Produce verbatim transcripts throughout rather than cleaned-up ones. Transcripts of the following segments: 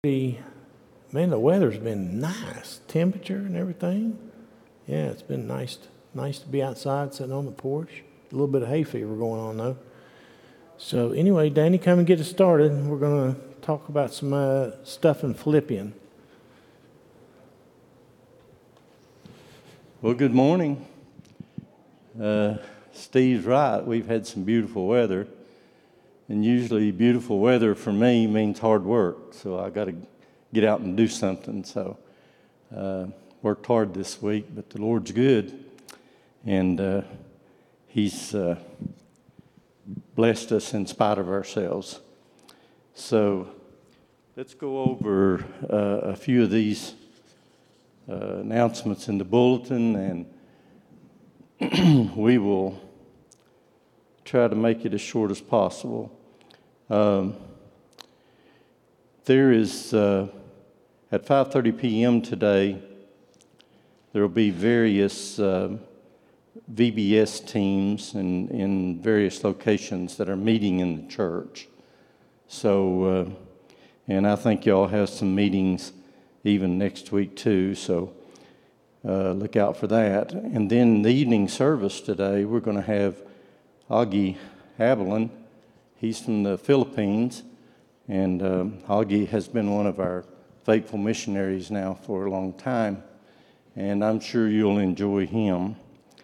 pretty, man, the weather's been nice, temperature and everything. Yeah, it's been nice, nice to be outside, sitting on the porch. A little bit of hay fever going on though. So anyway, Danny, come and get us started. We're going to talk about some uh, stuff in Philippians. Well, good morning. Uh, Steve's right. We've had some beautiful weather. And usually beautiful weather for me means hard work. So I got to get out and do something. So uh, worked hard this week, but the Lord's good. And uh, He's uh, blessed us in spite of ourselves. So let's go over uh, a few of these uh, announcements in the bulletin, and we will try to make it as short as possible. Um, there is, uh, at five thirty p.m. today, there will be various uh, V B S teams in, in various locations that are meeting in the church. So, uh, and I think y'all have some meetings even next week too, so uh, look out for that. And then the evening service today, we're going to have Augie Haviland. He's from the Philippines, and um, Augie has been one of our faithful missionaries now for a long time, and I'm sure you'll enjoy him.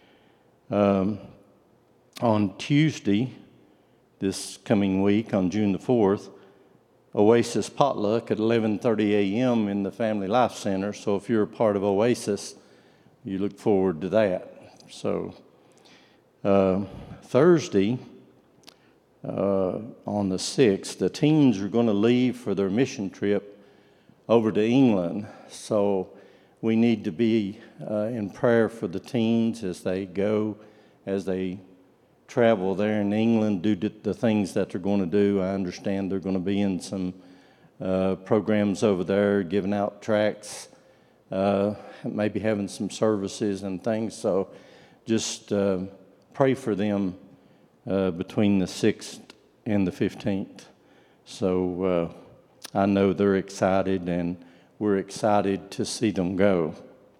Um, on Tuesday, this coming week, on June the fourth, Oasis Potluck at eleven thirty a.m. in the Family Life Center. So if you're a part of Oasis, you look forward to that. So uh, Thursday, uh, on the sixth, the teens are going to leave for their mission trip over to England. So we need to be uh, in prayer for the teens as they go, as they travel there in England, do the things that they're going to do. I understand they're going to be in some uh, programs over there, giving out tracts, uh, maybe having some services and things. So just uh, pray for them uh, between the sixth and the fifteenth. So uh, I know they're excited, and we're excited to see them go.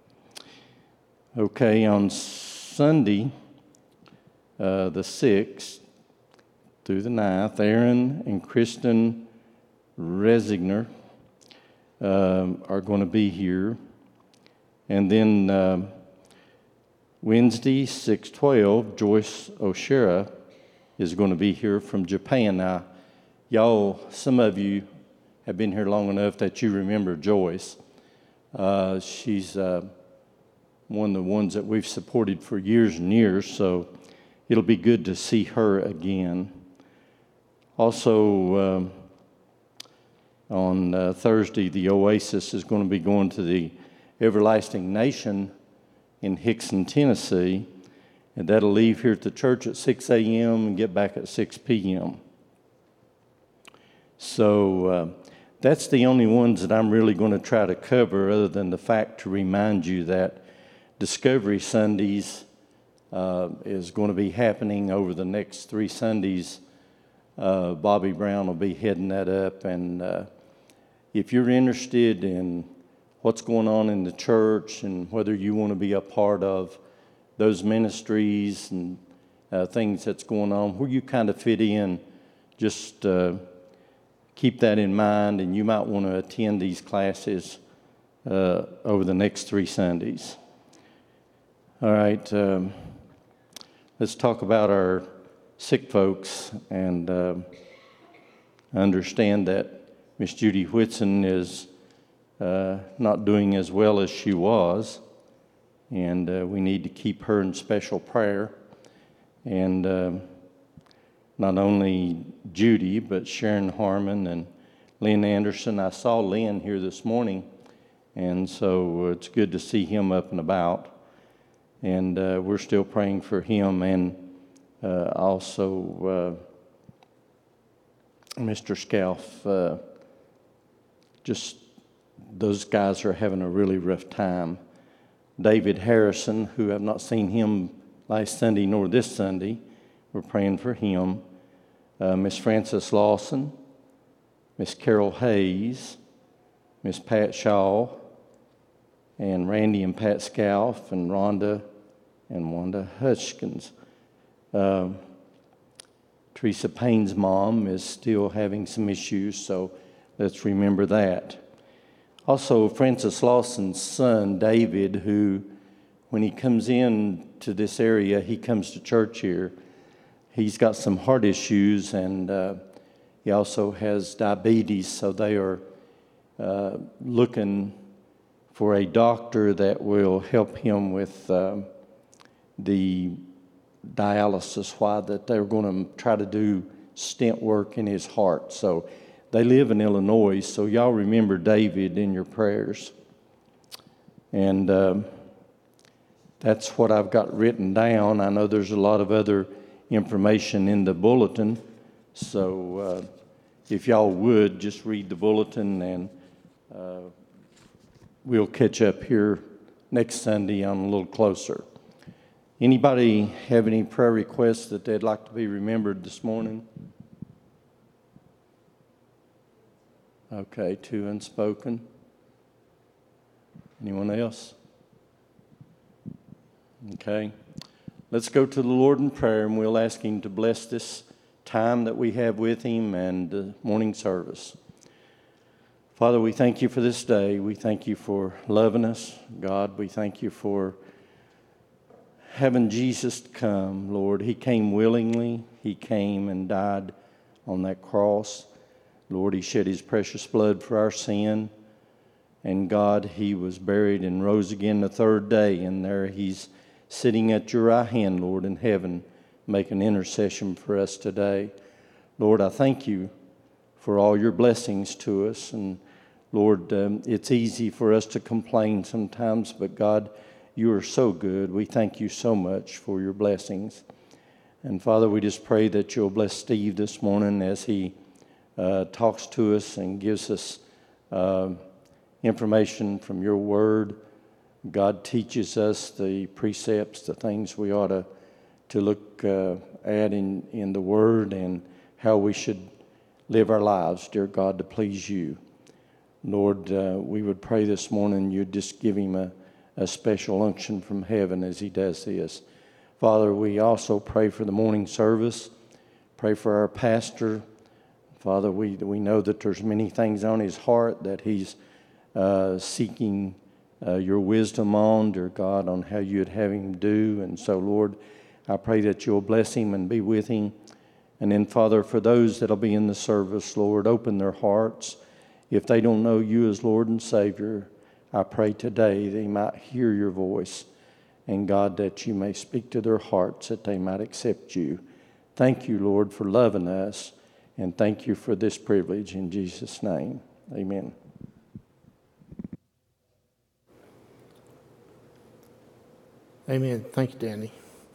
Okay, on Sunday, uh, the sixth through the ninth, Aaron and Kristen Resigner um, are going to be here. And then uh, Wednesday, six twelve, Joyce O'Shara is going to be here from Japan. Now, y'all, some of you have been here long enough that you remember Joyce. Uh, she's uh, one of the ones that we've supported for years and years, so it'll be good to see her again. Also, um, on uh, Thursday, the Oasis is going to be going to the Everlasting Nation in Hickson, Tennessee, and that'll leave here at the church at six a.m. and get back at six p.m. So uh, that's the only ones that I'm really going to try to cover, other than the fact to remind you that Discovery Sundays uh, is going to be happening over the next three Sundays. Uh, Bobby Brown will be heading that up, and uh, if you're interested in what's going on in the church and whether you want to be a part of those ministries and uh, things that's going on, where you kind of fit in, just uh, keep that in mind, and you might want to attend these classes uh, over the next three Sundays. All right, um, let's talk about our sick folks, and uh, I understand that Miss Judy Whitson is uh, not doing as well as she was, and uh, we need to keep her in special prayer. And uh, not only Judy, but Sharon Harmon and Lynn Anderson. I saw Lynn here this morning, and so it's good to see him up and about. And uh, we're still praying for him, and uh, also uh, Mister Scalf. Uh, just those guys are having a really rough time. David Harrison, who I've not seen him last Sunday nor this Sunday, we're praying for him. Uh, Miss Frances Lawson, Miss Carol Hayes, Miss Pat Shaw, and Randy and Pat Scalf, and Rhonda and Wanda Hutchins. Uh, Teresa Payne's mom is still having some issues, so let's remember that. Also, Francis Lawson's son, David, who, when he comes in to this area, he comes to church here. He's got some heart issues, and uh, he also has diabetes, so they are uh, looking for a doctor that will help him with uh, the dialysis, why that they're going to try to do stent work in his heart. So they live in Illinois, so y'all remember David in your prayers. And uh, that's what I've got written down. I know there's a lot of other information in the bulletin, so uh, if y'all would, just read the bulletin, and uh, we'll catch up here next Sunday on a little closer. Anybody have any prayer requests that they'd like to be remembered this morning? Okay, two unspoken. Anyone else? Okay. Let's go to the Lord in prayer, and we'll ask Him to bless this time that we have with Him and the morning service. Father, we thank You for this day. We thank You for loving us. God, we thank You for having Jesus come, Lord. He came willingly. He came and died on that cross. Lord, He shed His precious blood for our sin. And God, He was buried and rose again the third day. And there He's sitting at Your right hand, Lord, in heaven, making intercession for us today. Lord, I thank You for all Your blessings to us. And Lord, um, it's easy for us to complain sometimes, but God, You are so good. We thank You so much for Your blessings. And Father, we just pray that You'll bless Steve this morning as he uh, talks to us and gives us uh, information from Your word. God teaches us the precepts, the things we ought to, to look uh, at in, in the word, and how we should live our lives, dear God, to please You. Lord, uh, we would pray this morning You'd just give him a a special unction from heaven as he does this. Father, we also pray for the morning service. Pray for our pastor. Father, we we know that there's many things on his heart that he's uh, seeking uh, Your wisdom on, dear God, on how You'd have him do. And so, Lord, I pray that You'll bless him and be with him. And then, Father, for those that'll be in the service, Lord, open their hearts. If they don't know You as Lord and Savior, I pray today they might hear Your voice, and God, that You may speak to their hearts, that they might accept You. Thank You, Lord, for loving us, and thank You for this privilege. In Jesus' name, amen. Amen. Thank you, Danny.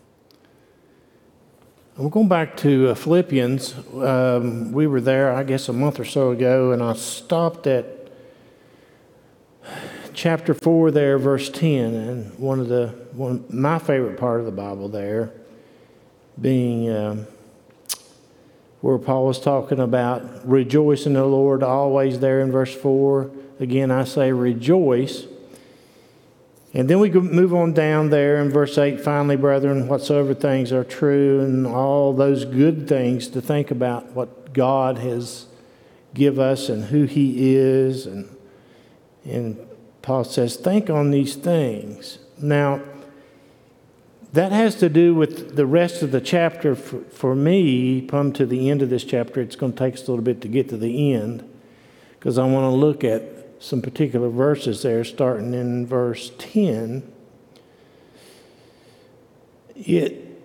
We're going back to uh, Philippians. Um, we were there, I guess, a month or so ago, and I stopped at chapter four there, verse ten, and one of the one my favorite part of the Bible there being um, where Paul was talking about rejoice in the Lord always there in verse four. Again, I say rejoice. And then we move on down there in verse eight, finally, brethren, whatsoever things are true, and all those good things to think about what God has give us and who He is. And, and Paul says, think on these things. Now, that has to do with the rest of the chapter. For, for me, come to the end of this chapter, it's going to take us a little bit to get to the end, because I want to look at some particular verses there, starting in verse ten. It,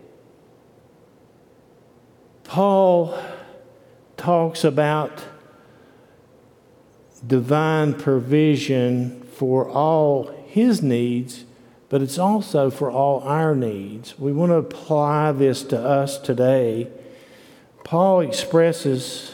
Paul talks about divine provision for all his needs, but it's also for all our needs. We want to apply this to us today. Paul expresses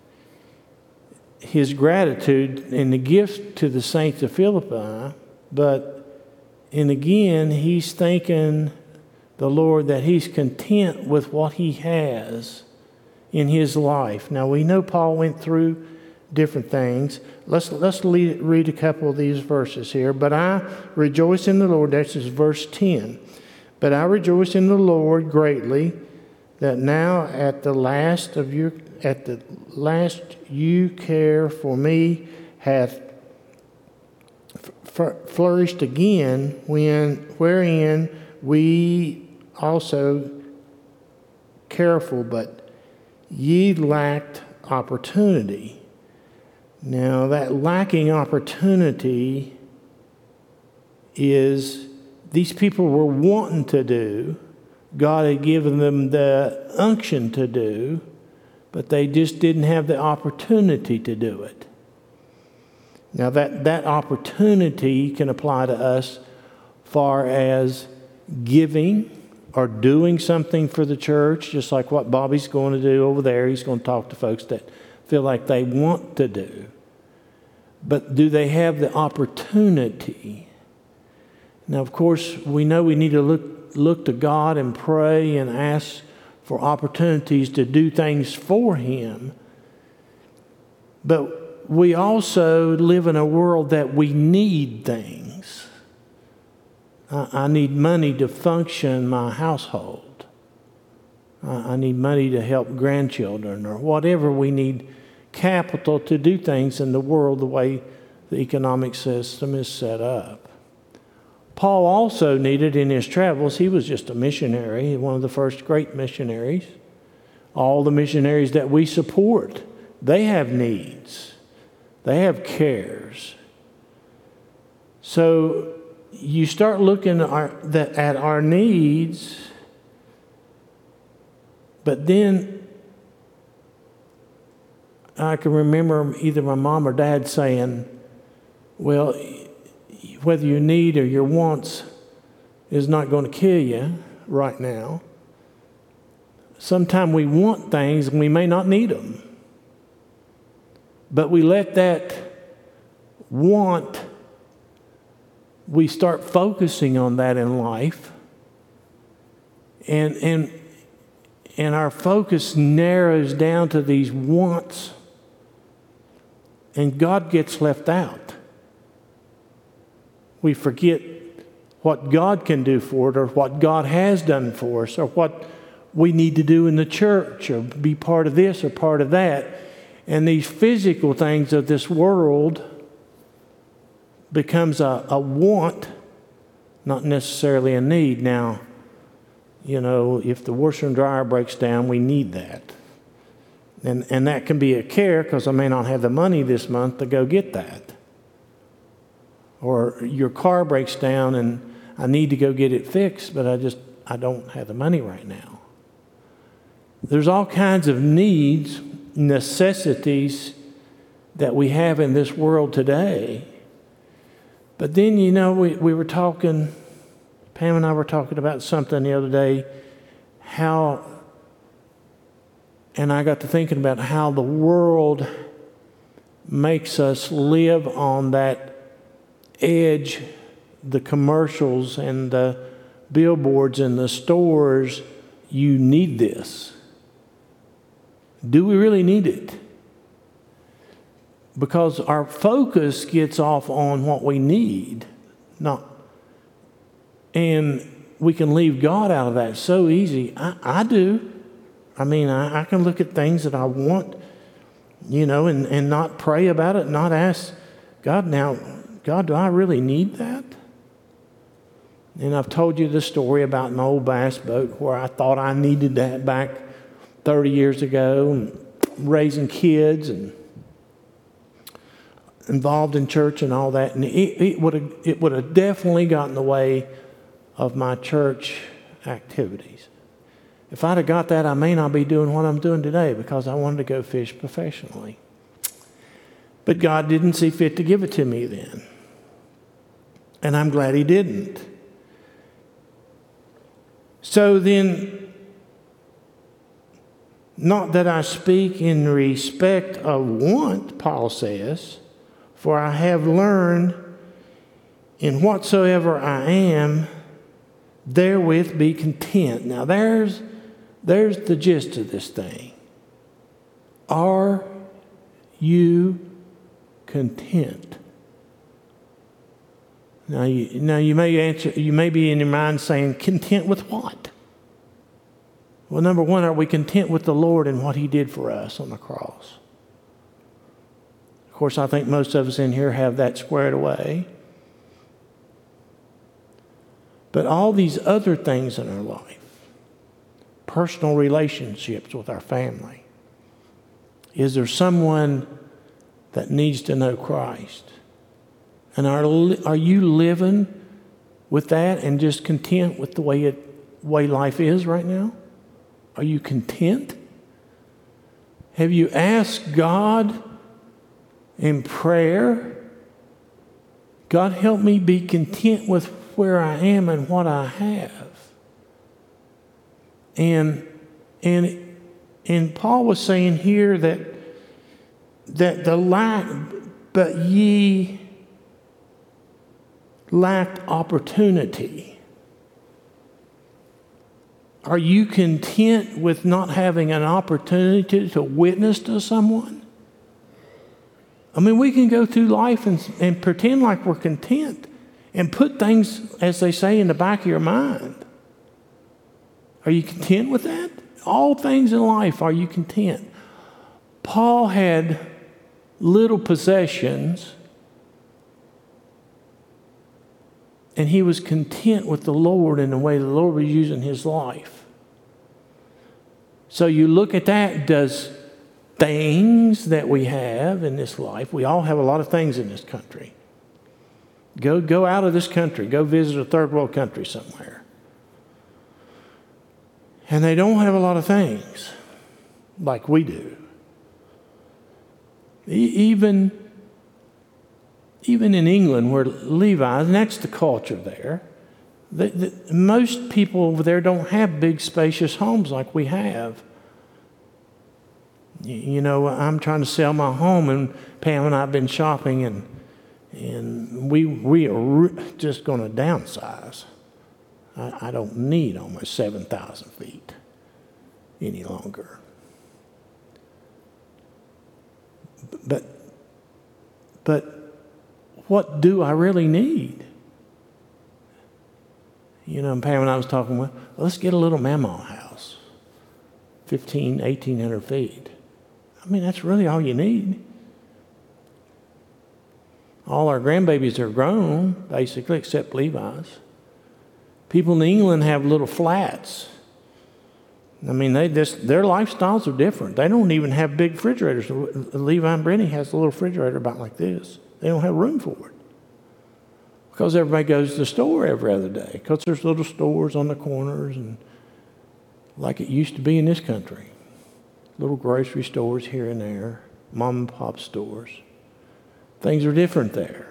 his gratitude and the gift to the saints of Philippi, but, and again, he's thanking the Lord that he's content with what he has in his life. Now, we know Paul went through different things. Let's let's lead, read a couple of these verses here. But I rejoice in the Lord. That's just verse ten. But I rejoice in the Lord greatly, that now at the last of your at the last you care for me hath f- flourished again, when wherein we also careful, but ye lacked opportunity. Now, that lacking opportunity is these people were wanting to do. God had given them the unction to do, but they just didn't have the opportunity to do it. Now, that, that opportunity can apply to us far as giving or doing something for the church, just like what Bobby's going to do over there. He's going to talk to folks that feel like they want to do. But do they have the opportunity? Now, of course, we know we need to look look to God and pray and ask for opportunities to do things for Him. But we also live in a world that we need things. I, I need money to function my household. I, I need money to help grandchildren, or whatever. We need capital to do things in the world the way the economic system is set up. Paul also needed in his travels, he was just a missionary, one of the first great missionaries. All the missionaries that we support, they have needs. They have cares. So you start looking at our, at our needs, but then I can remember either my mom or dad saying, well, whether your need or your wants is not going to kill you right now. Sometimes we want things and we may not need them. But we let that want, we start focusing on that in life. And, and, and our focus narrows down to these wants. And God gets left out. We forget what God can do for it, or what God has done for us, or what we need to do in the church, or be part of this or part of that. And these physical things of this world becomes a, a want, not necessarily a need. Now, you know, if the washer and dryer breaks down, we need that. And, and that can be a care, because I may not have the money this month to go get that. Or your car breaks down and I need to go get it fixed, but I just, I don't have the money right now. There's all kinds of needs, necessities that we have in this world today. But then, you know, we, we were talking, Pam and I were talking about something the other day, how, and I got to thinking about how the world makes us live on that edge, the commercials and the billboards and the stores. You need this. Do we really need it? Because our focus gets off on what we need, not, and we can leave God out of that so easy. I, I do. I mean, I, I can look at things that I want, you know, and, and not pray about it, not ask God, now, God, do I really need that? And I've told you the story about an old bass boat where I thought I needed that back thirty years ago, and raising kids and involved in church and all that. And it, it would have it would have definitely got in the way of my church activities. If I'd have got that, I may not be doing what I'm doing today, because I wanted to go fish professionally. But God didn't see fit to give it to me then. And I'm glad He didn't. So then, not that I speak in respect of want, Paul says, for I have learned in whatsoever I am, therewith be content. Now there's, there's the gist of this thing. Are you content? Now you, now you may answer, you may be in your mind saying, content with what? Well, number one, are we content with the Lord and what He did for us on the cross? Of course, I think most of us in here have that squared away. But all these other things in our life, personal relationships with our family, is there someone that needs to know Christ? And are, are you living with that and just content with the way, it, way life is right now? Are you content? Have you asked God in prayer, God, help me be content with where I am and what I have? And and and Paul was saying here that that the lack, but ye lacked opportunity. Are you content with not having an opportunity to witness to someone? I mean, we can go through life and, and pretend like we're content and put things, as they say, in the back of your mind. Are you content with that? All things in life, are you content? Paul had little possessions, and he was content with the Lord and the way the Lord was using his life. So you look at that, does things that we have in this life, we all have a lot of things in this country. Go, go out of this country, go visit a third world country somewhere. And they don't have a lot of things like we do. E- even Even in England, where Levi, and that's the culture there, the, the, most people over there don't have big, spacious homes like we have. You, you know, I'm trying to sell my home, and Pam and I have been shopping, and and we we are re- just going to downsize. I, I don't need almost seven thousand feet any longer. But but. What do I really need? You know, Pam and I was talking, well, let's get a little Mamaw house, fifteen, eighteen hundred feet. I mean, that's really all you need. All our grandbabies are grown, basically, except Levi's. People in England have little flats. I mean, they just, their lifestyles are different. They don't even have big refrigerators. Levi and Brittany has a little refrigerator about like this. They don't have room for it because everybody goes to the store every other day because there's little stores on the corners and like it used to be in this country. Little grocery stores here and there, mom and pop stores. Things are different there.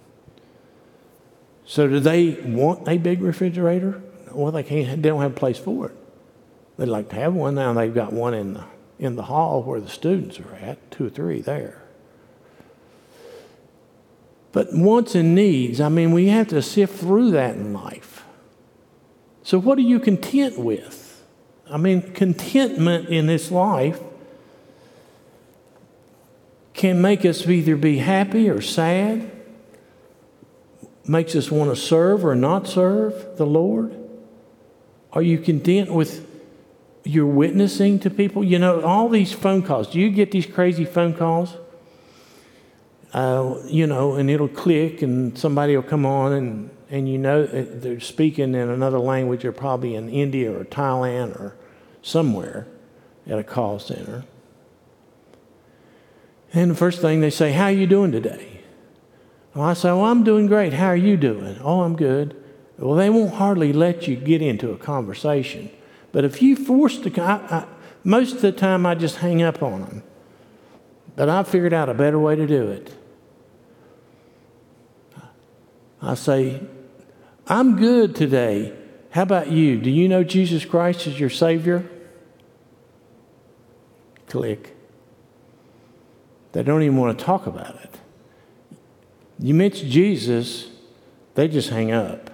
So do they want a big refrigerator? Well, they can't. They don't have a place for it. They'd like to have one. Now they've got one in the in the hall where the students are at, two or three there. But wants and needs, I mean, we have to sift through that in life. So what are you content with? I mean, contentment in this life can make us either be happy or sad, makes us want to serve or not serve the Lord. Are you content with your witnessing to people? You know, all these phone calls. Do you get these crazy phone calls? Uh, you know, and it'll click and somebody will come on and, and you know they're speaking in another language. They're probably in India or Thailand or somewhere at a call center. And the first thing they say, how are you doing today? Well, I say, well, I'm doing great. How are you doing? Oh, I'm good. Well, they won't hardly let you get into a conversation. But if you force the, I, I, most of the time I just hang up on them. But I've figured out a better way to do it. I say, I'm good today. How about you? Do you know Jesus Christ as your Savior? Click. They don't even want to talk about it. You mention Jesus, they just hang up.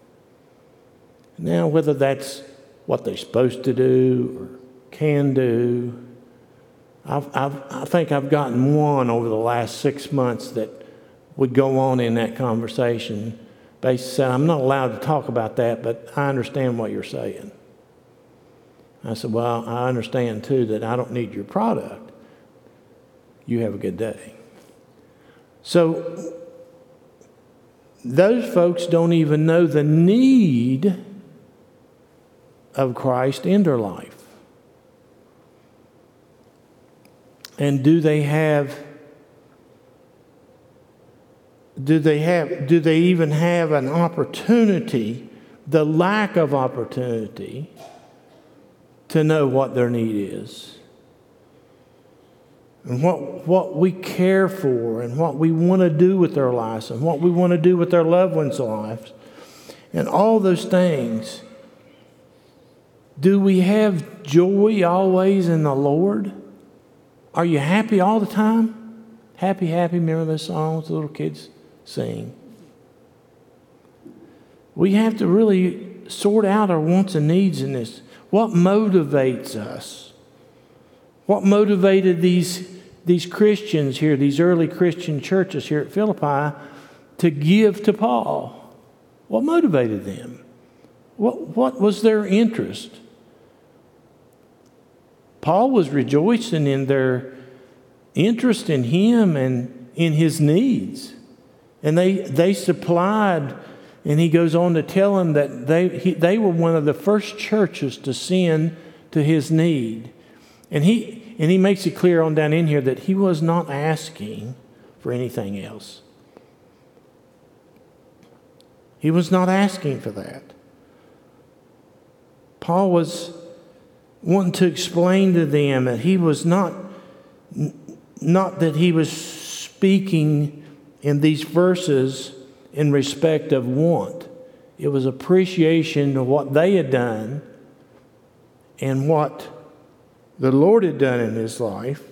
Now, whether that's what they're supposed to do or can do, I've, I've, I think I've gotten one over the last six months that would go on in that conversation. Basically said, I'm not allowed to talk about that, but I understand what you're saying. I said, well, I understand too that I don't need your product. You have a good day. So those folks don't even know the need of Christ in their life. And do they have, do they have, do they even have an opportunity, the lack of opportunity, to know what their need is? And what, what we care for and what we want to do with their lives and what we want to do with their loved ones' lives. And all those things. Do we have joy always in the Lord? Are you happy all the time? Happy, happy. Remember those songs the little kids sing? We have to really sort out our wants and needs in this. What motivates us? What motivated these, these Christians here, these early Christian churches here at Philippi, to give to Paul? What motivated them? What, what was their interest? Paul was rejoicing in their interest in him and in his needs. And they, they supplied, and he goes on to tell them that they, he, they were one of the first churches to send to his need. And he, and he makes it clear on down in here that he was not asking for anything else. He was not asking for that. Paul was wanting to explain to them that he was not, not that he was speaking in these verses in respect of want. It was appreciation of what they had done and what the Lord had done in his life.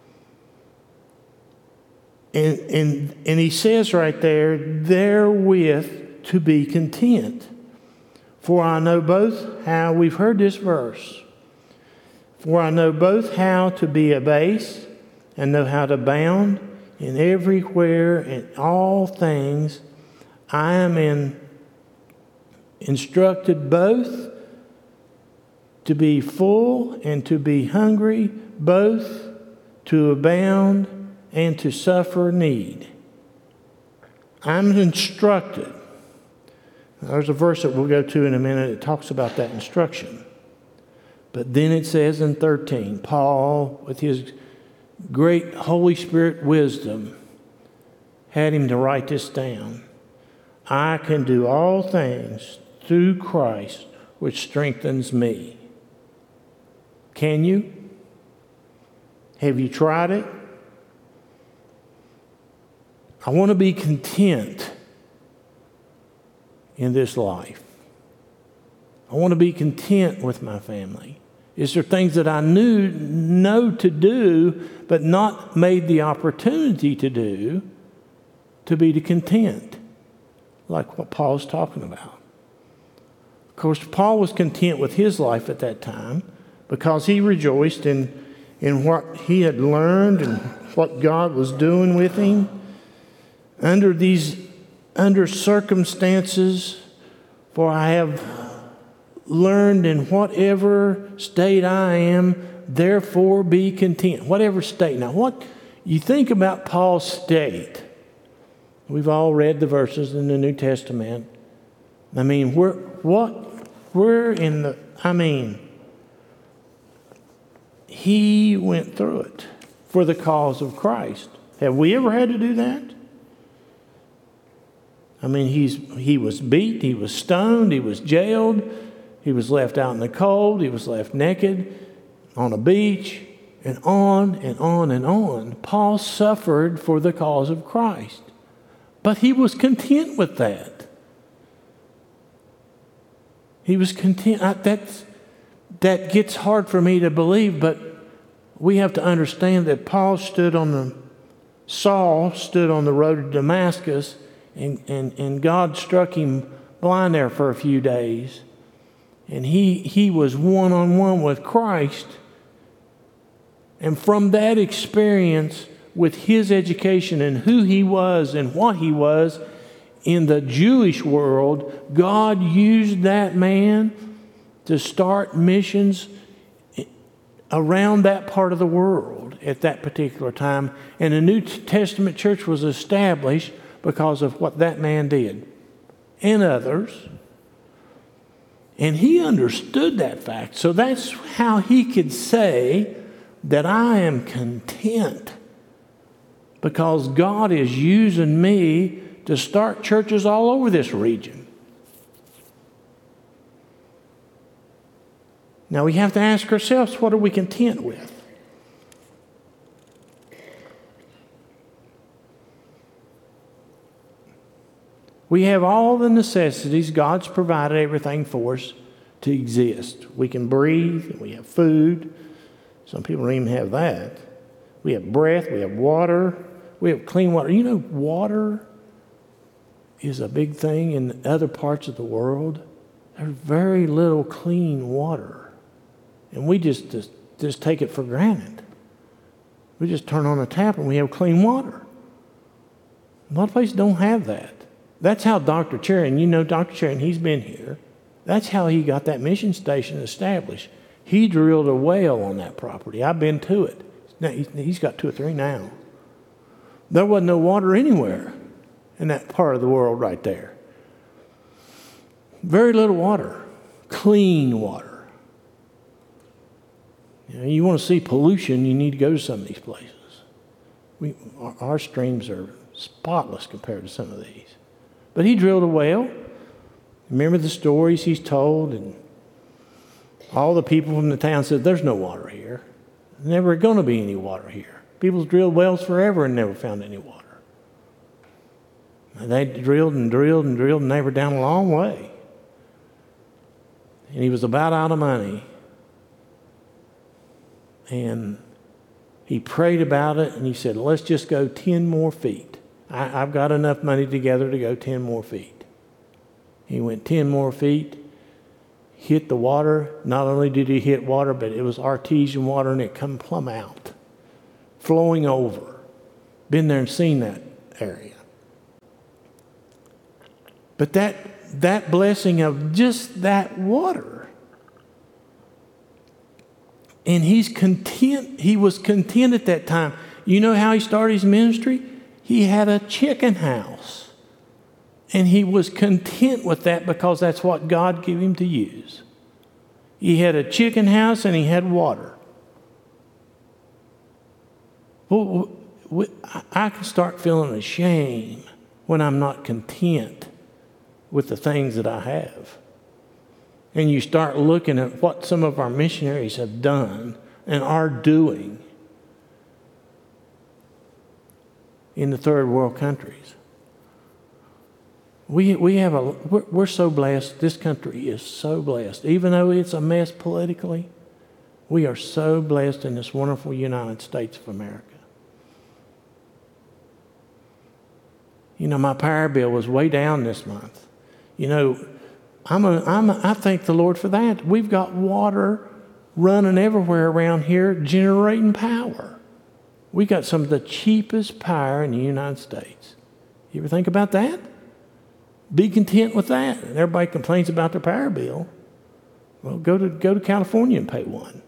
And, and, and he says right there, therewith to be content. For I know both how, we've heard this verse, for I know both how to be abased and know how to abound. In everywhere and all things I am in, instructed both to be full and to be hungry, both to abound and to suffer need. I'm instructed. There's a verse that we'll go to in a minute that talks about that instruction. But then it says in thirteen, Paul, with his great Holy Spirit wisdom, had him to write this down. I can do all things through Christ, which strengthens me. Can you? Have you tried it? I want to be content in this life. I want to be content with my family. Is there things that I knew know to do, but not made the opportunity to do, to be content, like what Paul's talking about? Of course, Paul was content with his life at that time because he rejoiced in, in what he had learned and what God was doing with him. Under these under circumstances, for I have learned in whatever state I am, therefore be content. Whatever state. Now, what you think about Paul's state, we've all read the verses in the New Testament. I mean, we're, what, we're in the, I mean, he went through it for the cause of Christ. Have we ever had to do that? I mean, he's he was beat, he was stoned, he was jailed, he was left out in the cold, he was left naked on a beach, and on and on and on. Paul suffered for the cause of Christ, but he was content with that. He was content. I, that's, that gets hard for me to believe, but we have to understand that Paul stood on the, Saul stood on the road to Damascus, and, and, and God struck him blind there for a few days. And he, he was one-on-one with Christ. And from that experience with his education and who he was and what he was in the Jewish world, God used that man to start missions around that part of the world at that particular time. And a New Testament church was established because of what that man did and others. And he understood that fact. So that's how he could say that I am content because God is using me to start churches all over this region. Now we have to ask ourselves, what are we content with? We have all the necessities. God's provided everything for us to exist. We can breathe. We have food. Some people don't even have that. We have breath. We have water. We have clean water. You know, water is a big thing in other parts of the world. There's very little clean water. And we just, just, just take it for granted. We just turn on a tap and we have clean water. A lot of places don't have that. That's how Doctor Cherry, and you know Doctor Cherry, and he's been here. That's how he got that mission station established. He drilled a well on that property. I've been to it. Now, he's got two or three now. There wasn't no water anywhere in that part of the world right there. Very little water. Clean water. You know, you want to see pollution, you need to go to some of these places. We, our, our streams are spotless compared to some of these. But he drilled a well. Remember the stories he's told, and all the people from the town said, there's no water here. There's never going to be any water here. People's drilled wells forever and never found any water. And they drilled and drilled and drilled, and they were down a long way. And he was about out of money. And he prayed about it, and he said, let's just go ten more feet. I, I've got enough money together to go ten more feet. He went ten more feet, hit the water. Not only did he hit water, but it was artesian water, and it come plumb out, flowing over. Been there and seen that area. But that, that blessing of just that water, and he's content. He was content at that time. You know how he started his ministry? He had a chicken house. And he was content with that because that's what God gave him to use. He had a chicken house and he had water. Well, I can start feeling ashamed when I'm not content with the things that I have. And you start looking at what some of our missionaries have done and are doing in the third world countries. We, we have a, we're, we're so blessed. This country is so blessed. Even though it's a mess politically, we are so blessed in this wonderful United States of America. You know, my power bill was way down this month. You know, I'm a, I'm a, I thank the Lord for that. We've got water running everywhere around here, generating power. We got some of the cheapest power in the United States. You ever think about that? Be content with that. And everybody complains about their power bill. Well, go to go to California and pay one.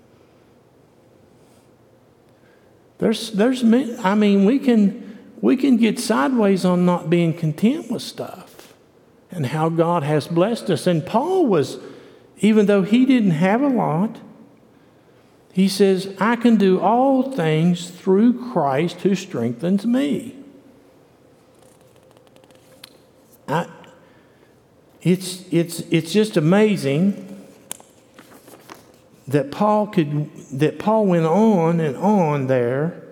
There's there's I mean we can we can get sideways on not being content with stuff and how God has blessed us. And Paul was, even though he didn't have a lot, he says, I can do all things through Christ who strengthens me. I, it's, it's, it's just amazing that Paul could, that Paul went on and on there,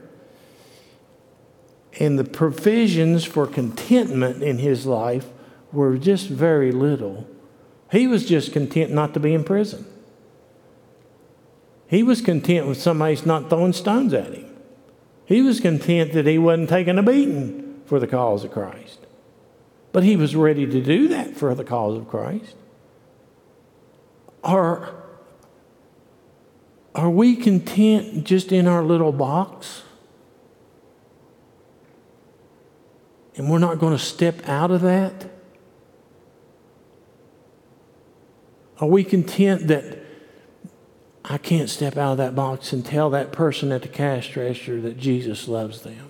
and the provisions for contentment in his life were just very little. He was just content not to be in prison. He was content with somebody's not throwing stones at him. He was content that he wasn't taking a beating for the cause of Christ. But he was ready to do that for the cause of Christ. Or Are we content just in our little box? And we're not going to step out of that? Are we content that I can't step out of that box and tell that person at the cash register that Jesus loves them?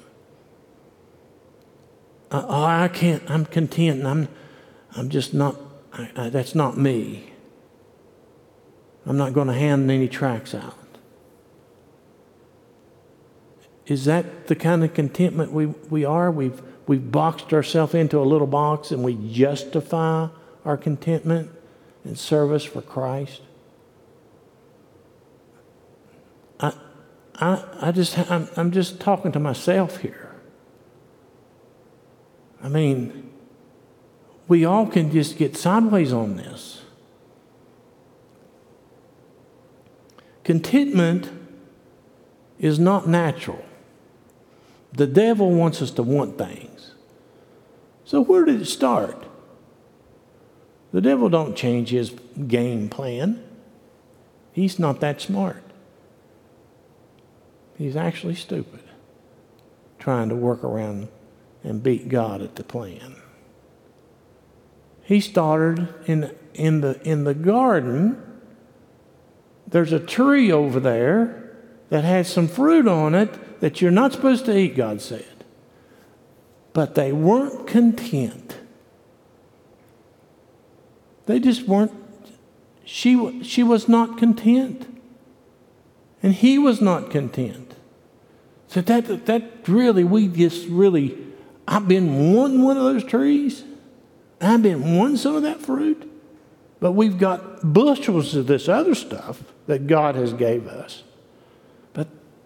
I, I can't, I'm content and I'm, I'm just not, I, I, that's not me. I'm not going to hand any tracts out. Is that the kind of contentment we, we are? We've, we've boxed ourselves into a little box and we justify our contentment and service for Christ? I, I, I just, I'm, I'm just talking to myself here. I mean, we all can just get sideways on this. Contentment is not natural. The devil wants us to want things. So where did it start? The devil don't change his game plan. He's not that smart. He's actually stupid, trying to work around and beat God at the plan. He started in, in, the, in the garden. There's a tree over there that has some fruit on it that you're not supposed to eat, God said. But they weren't content. They just weren't. She, she was not content. And he was not content. So that, that really, we just really, I've been wanting one of those trees. I've been wanting some of that fruit. But we've got bushels of this other stuff that God has gave us. But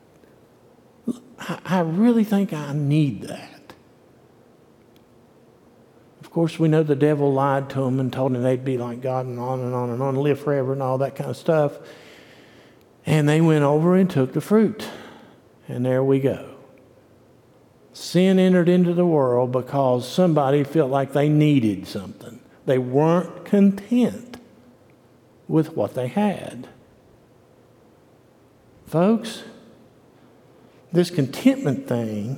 I, I really think I need that. Of course, we know the devil lied to them and told them they'd be like God and on and on and on, live forever and all that kind of stuff. And they went over and took the fruit. And there we go. Sin entered into the world because somebody felt like they needed something. They weren't content with what they had. Folks, this contentment thing,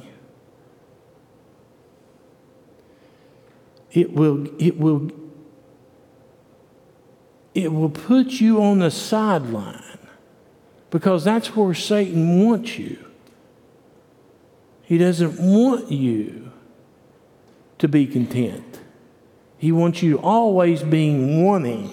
it will, it will, it will put you on the sideline because that's where Satan wants you. He doesn't want you to be content. He wants you always being wanting.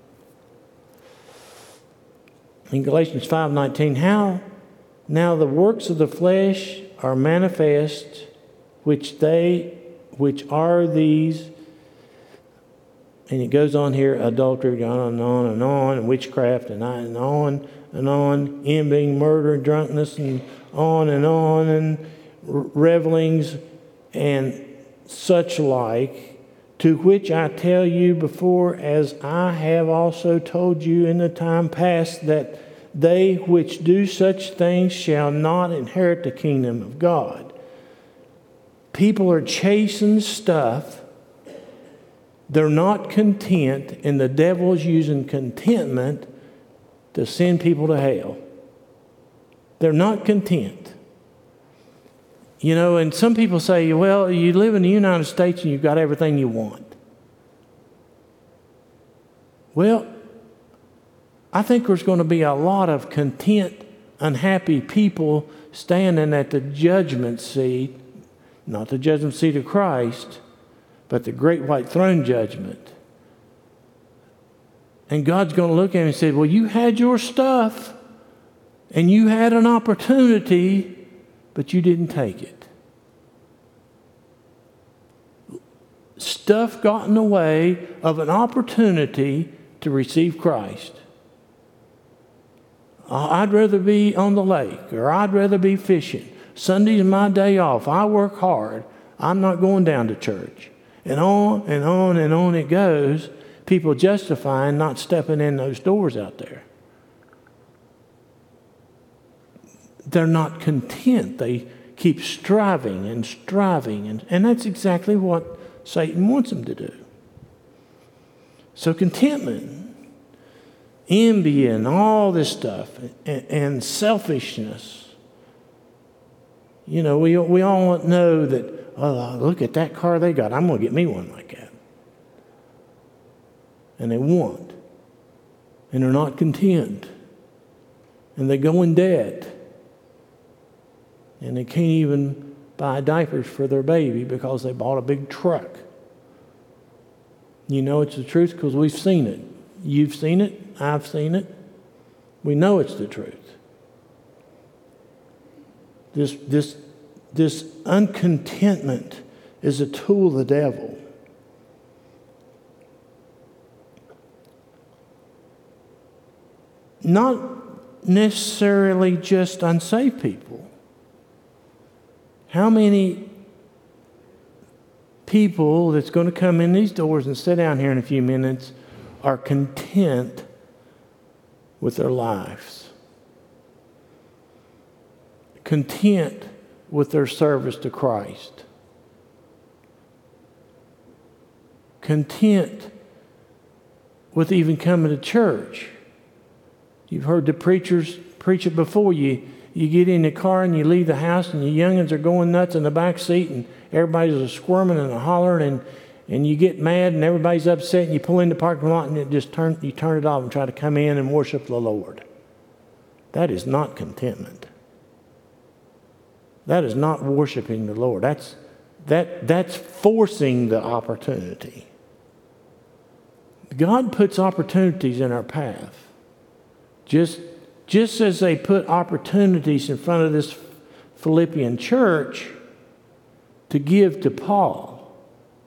In Galatians five nineteen, how now the works of the flesh are manifest, which they which are these, and it goes on here, adultery, on and on and on, and witchcraft, and on and on and on, envying, murder, drunkenness, and on and on, and revelings, and such like, to which I tell you before, as I have also told you in the time past, that they which do such things shall not inherit the kingdom of God. People are chasing stuff. They're not content, and the devil's using contentment to send people to hell. They're not content. You know, and some people say, well, you live in the United States and you've got everything you want. Well, I think there's going to be a lot of content, unhappy people standing at the judgment seat, not the judgment seat of Christ, but the great white throne judgment. And God's going to look at him and say, well, you had your stuff and you had an opportunity, but you didn't take it. Stuff got in the way of an opportunity to receive Christ. I'd rather be on the lake, or I'd rather be fishing. Sunday's my day off. I work hard. I'm not going down to church. And on and on and on it goes, people justifying not stepping in those doors out there. They're not content. They keep striving and striving. And, and that's exactly what Satan wants them to do. So contentment envy and all this stuff, and, and selfishness. You know, we, we all know that, oh, look at that car they got. I'm going to get me one like that. And they want. And they're not content. And they go in debt. And they can't even buy diapers for their baby because they bought a big truck. You know it's the truth because we've seen it. You've seen it. I've seen it. We know it's the truth. This, this, this uncontentment is a tool of the devil. Not necessarily just unsaved people. How many people that's going to come in these doors and sit down here in a few minutes are content with their lives? Content with their service to Christ? Content with even coming to church? You've heard the preachers preach it before. You you get in the car and you leave the house and your youngins are going nuts in the back seat and everybody's a squirming and a hollering and, and you get mad and everybody's upset and you pull in the parking lot and it just turn you turn it off and try to come in and worship the Lord. That is not contentment. That is not worshiping the Lord. That's that that's forcing the opportunity. God puts opportunities in our path. Just, just as they put opportunities in front of this Philippian church to give to Paul.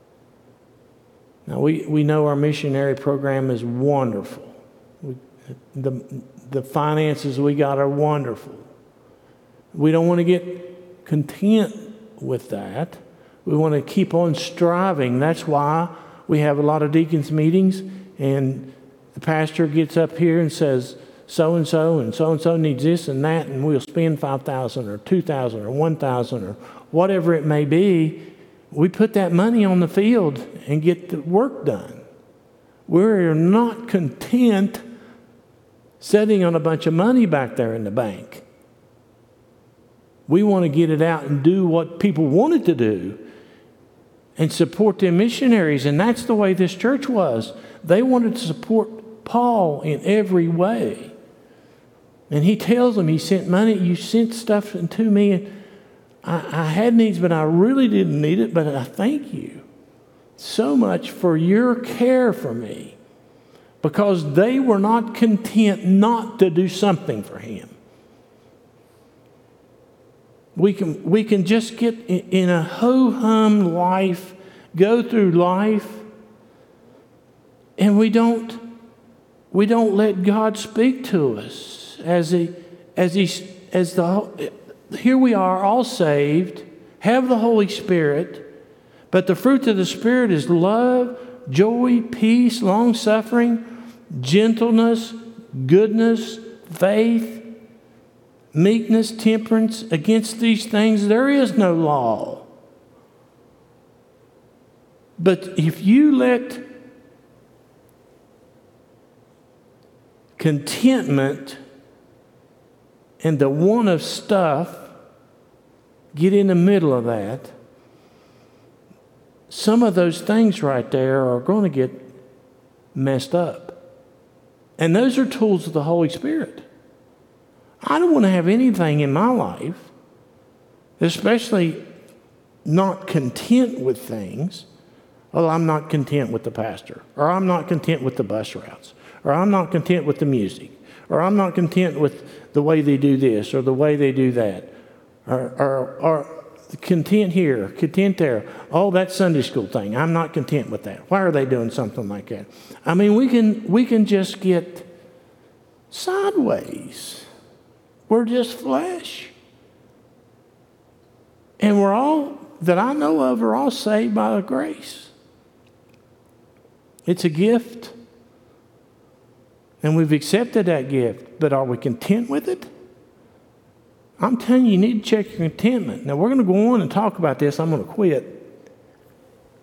Now, we, we know our missionary program is wonderful. We, the, the finances we got are wonderful. We don't want to get content with that. We want to keep on striving. That's why we have a lot of deacons meetings, and the pastor gets up here and says, so-and-so and so-and-so needs this and that, and we'll spend five thousand dollars or two thousand dollars or one thousand dollars or whatever it may be. We put that money on the field and get the work done. We're not content sitting on a bunch of money back there in the bank. We want to get it out and do what people wanted to do and support their missionaries, and that's the way this church was. They wanted to support Paul in every way. And he tells them, he sent money, you sent stuff to me, and I, I had needs, but I really didn't need it, but I thank you so much for your care for me, because they were not content not to do something for him. We can, we can just get in, in a ho-hum life, go through life, and we don't, we don't let God speak to us. As he, as he, as the, here we are all saved, have the Holy Spirit, but the fruit of the Spirit is love, joy, peace, long-suffering, gentleness, goodness, faith, meekness, temperance. Against these things there is no law. But if you let contentment and the want of stuff get in the middle of that, some of those things right there are going to get messed up. And those are tools of the Holy Spirit. I don't want to have anything in my life, especially not content with things. Well, I'm not content with the pastor, or I'm not content with the bus routes, or I'm not content with the music, or I'm not content with the way they do this or the way they do that, or, or, or content here, content there. Oh, that Sunday school thing, I'm not content with that. Why are they doing something like that? I mean, we can we can just get sideways. We're just flesh. And we're all, that I know of, are all saved by grace. It's a gift. And we've accepted that gift, but are we content with it? I'm telling you, you need to check your contentment. Now, we're going to go on and talk about this. I'm going to quit.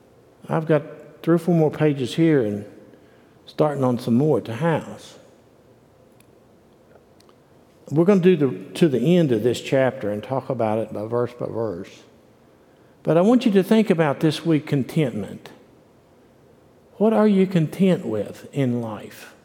I've got three or four more pages here and starting on some more at the house. we're going to do the, to the end of this chapter and talk about it by verse by verse. But I want you to think about this week contentment. What are you content with in life?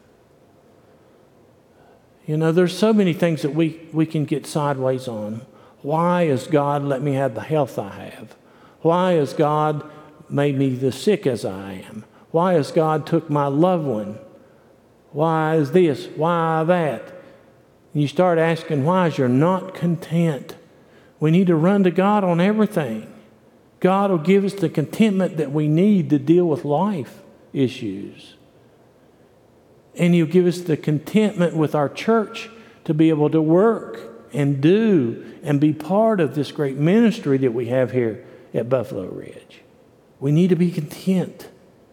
You know, there's so many things that we, we can get sideways on. Why has God let me have the health I have? Why has God made me this sick as I am? Why has God took my loved one? Why is this? Why that? And you start asking whys, you're not content. We need to run to God on everything. God will give us the contentment that we need to deal with life issues. And He'll give us the contentment with our church to be able to work and do and be part of this great ministry that we have here at Buffalo Ridge. We need to be content.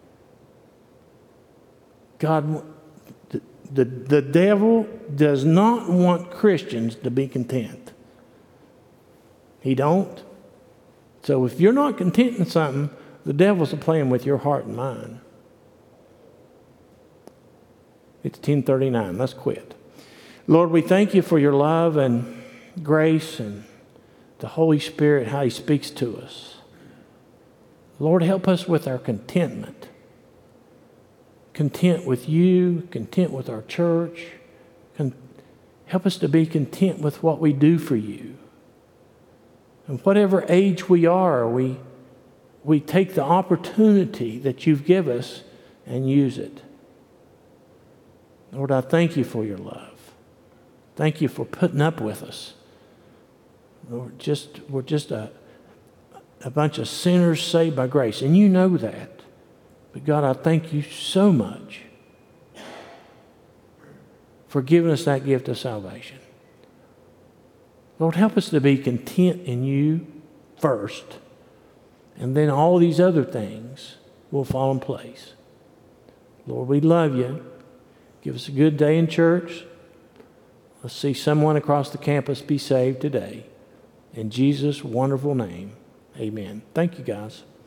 God, the, the, the devil does not want Christians to be content. He don't. So if you're not content in something, the devil's playing with your heart and mind. It's ten thirty-nine. Let's quit. Lord, we thank you for your love and grace and the Holy Spirit, how He speaks to us. Lord, help us with our contentment. Content with you, content with our church. Con- help us to be content with what we do for you. And whatever age we are, we, we take the opportunity that you've given us and use it. Lord, I thank you for your love. Thank you for putting up with us. Lord, just, we're just a, a bunch of sinners saved by grace, and you know that. But God, I thank you so much for giving us that gift of salvation. Lord, help us to be content in you first, and then all these other things will fall in place. Lord, we love you. Give us a good day in church. Let's see someone across the campus be saved today. In Jesus' wonderful name, amen. Thank you, guys.